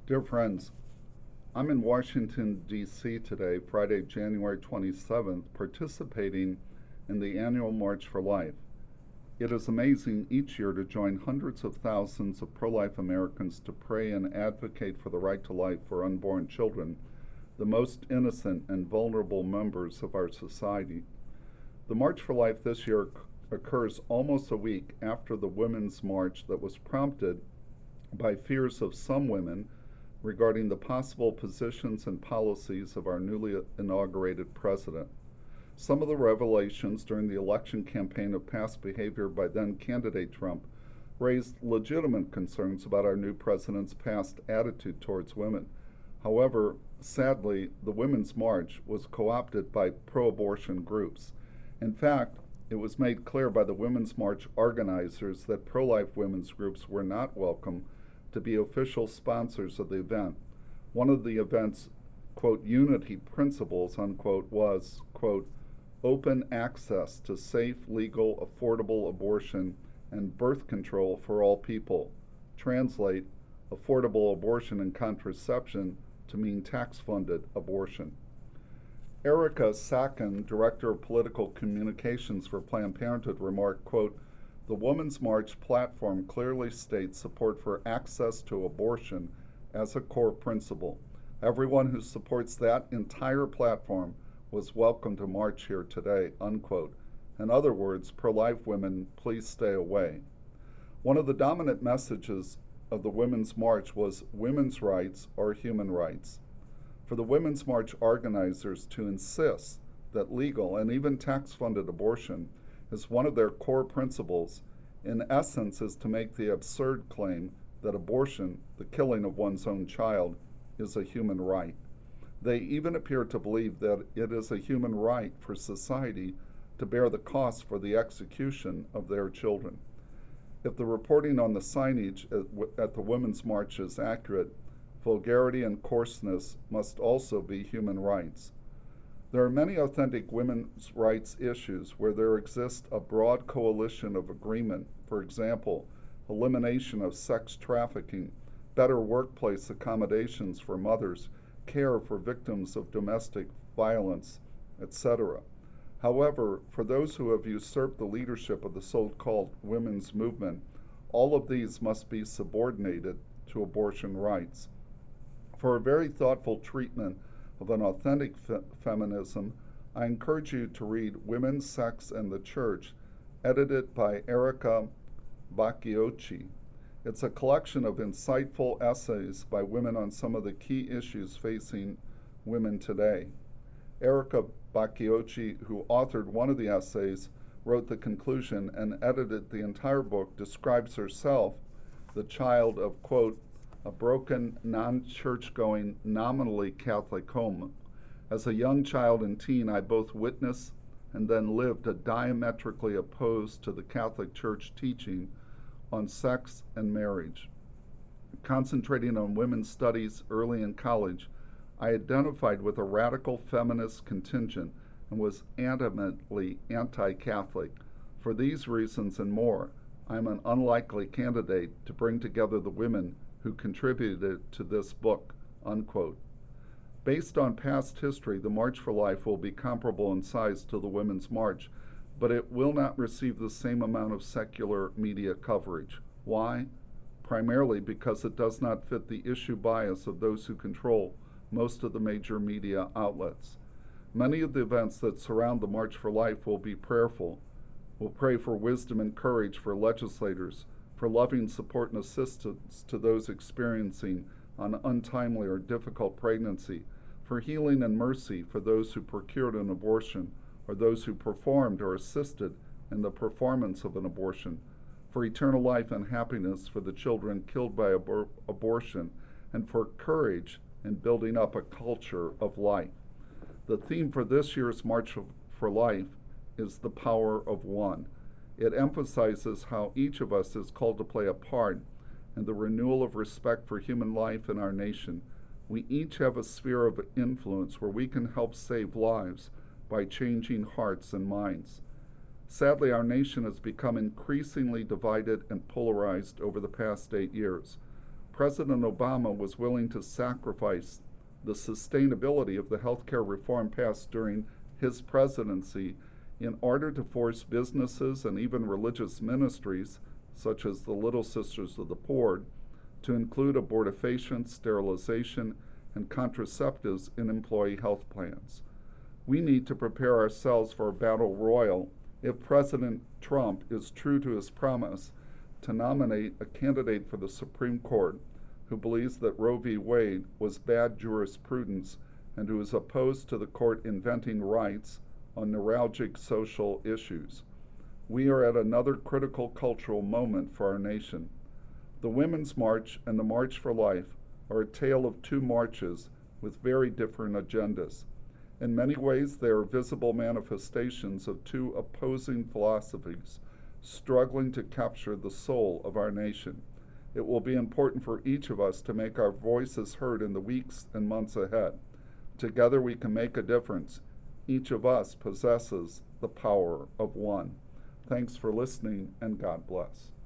Dear friends, I'm in Washington, D.C. today, Friday, January 27th, participating in the annual March for Life. It is amazing each year to join hundreds of thousands of pro life Americans to pray and advocate for the right to life for unborn children, the most innocent and vulnerable members of our society. The March for Life this year occurs almost a week after the Women's March that was prompted by fears of some women regarding the possible positions and policies of our newly inaugurated president. Some of the revelations during the election campaign of past behavior by then candidate Trump raised legitimate concerns about our new president's past attitude towards women. However, sadly, the Women's March was co opted by pro abortion groups. In fact, it was made clear by the Women's March organizers that pro life women's groups were not welcome to be official sponsors of the event. One of the event's, quote, unity principles, unquote, was, quote, open access to safe, legal, affordable abortion and birth control for all people. Translate, affordable abortion and contraception to mean tax funded abortion. Erica Sacken, Director of Political Communications for Planned Parenthood, remarked, quote, the Women's March platform clearly states support for access to abortion as a core principle. Everyone who supports that entire platform was welcome to march here today, unquote. In other words, pro-life women, please stay away. One of the dominant messages of the Women's March was women's rights or human rights. For the Women's March organizers to insist that legal and even tax-funded abortion is one of their core principles, in essence, is to make the absurd claim that abortion, the killing of one's own child, is a human right. They even appear to believe that it is a human right for society to bear the cost for the execution of their children. If the reporting on the signage at the Women's March is accurate, vulgarity and coarseness must also be human rights. There are many authentic women's rights issues where there exists a broad coalition of agreement, for example, elimination of sex trafficking, better workplace accommodations for mothers, care for victims of domestic violence, etc. However, for those who have usurped the leadership of the so-called women's movement, all of these must be subordinated to abortion rights. For a very thoughtful treatment of an authentic feminism, I encourage you to read Women, Sex, and the Church, edited by Erica Bacchiocchi. It's a collection of insightful essays by women on some of the key issues facing women today. Erica Bacchiocchi, who authored one of the essays, wrote the conclusion and edited the entire book, describes herself, the child of, quote, a broken, non-church going, nominally Catholic home. As a young child and teen, I both witnessed and then lived a diametrically opposed to the Catholic Church teaching on sex and marriage. Concentrating on women's studies early in college, I identified with a radical feminist contingent and was adamantly anti-Catholic. For these reasons and more, I am an unlikely candidate to bring together the women who contributed to this book, unquote. Based on past history, the March for Life will be comparable in size to the Women's March, but it will not receive the same amount of secular media coverage. Why? Primarily because it does not fit the issue bias of those who control most of the major media outlets. Many of the events that surround the March for Life will be prayerful. We'll pray for wisdom and courage for legislators, for loving support and assistance to those experiencing an untimely or difficult pregnancy, for healing and mercy for those who procured an abortion or those who performed or assisted in the performance of an abortion, for eternal life and happiness for the children killed by abortion, and for courage in building up a culture of life. The theme for this year's March for Life is the power of one. It emphasizes how each of us is called to play a part in the renewal of respect for human life in our nation. We each have a sphere of influence where we can help save lives by changing hearts and minds. Sadly, our nation has become increasingly divided and polarized over the past 8 years. President Obama was willing to sacrifice the sustainability of the healthcare reform passed during his presidency in order to force businesses and even religious ministries, such as the Little Sisters of the Poor, to include abortifacient, sterilization, and contraceptives in employee health plans. We need to prepare ourselves for a battle royal if President Trump is true to his promise to nominate a candidate for the Supreme Court who believes that Roe v. Wade was bad jurisprudence and who is opposed to the court inventing rights on neuralgic social issues. We are at another critical cultural moment for our nation. The Women's March and the March for Life are a tale of two marches with very different agendas. In many ways, they are visible manifestations of two opposing philosophies, struggling to capture the soul of our nation. It will be important for each of us to make our voices heard in the weeks and months ahead. Together we can make a difference. Each of us possesses the power of one. Thanks for listening, and God bless.